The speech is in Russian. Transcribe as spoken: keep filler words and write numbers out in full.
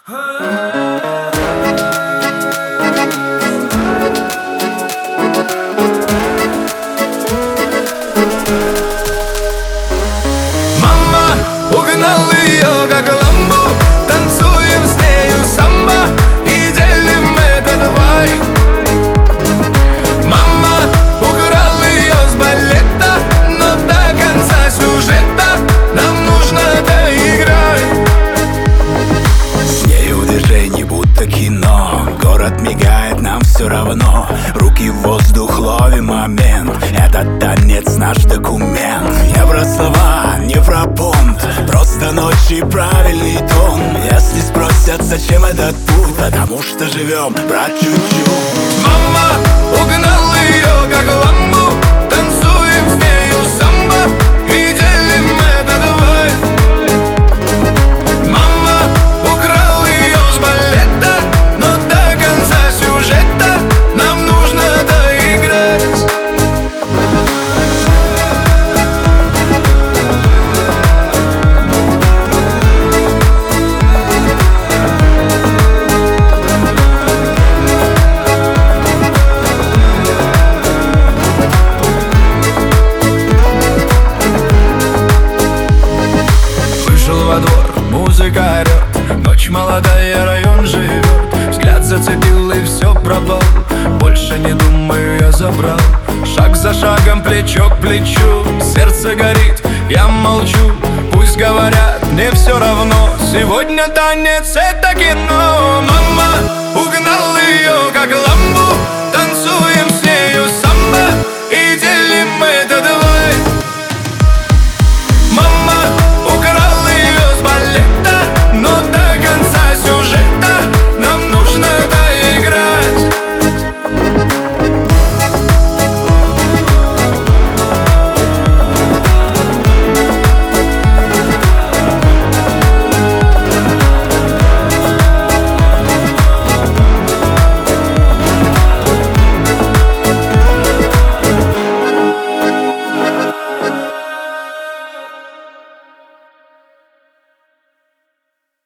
Мама, угнал ее как ламбу, танцуем с нею самбо и делим этот вайб. Мама, украл ее с балета, но до конца сюжета нам нужно доиграть. С нею движение будто кино, город мигает, нам все равно. Руки в воздух, ловим момент, этот танец наш документ. Не про слова, не про понт, просто ночь и правильный тон. Если спросят, зачем этот путь, потому что живем, брат, чуть-чуть. Мама, угнал ее как ламбу, танцуем с нею самбо и делим этот вайб. Мама, украл ее с балета, но до конца сюжета нам нужно доиграть. Вышел во двор, музыка орет, ночь молодая, район живет. Взгляд зацепил и все пропал, больше не думаю, я забрал. Шаг за шагом, плечо к плечу, сердце горит, я молчу. Пусть говорят, мне все равно, сегодня танец это кино.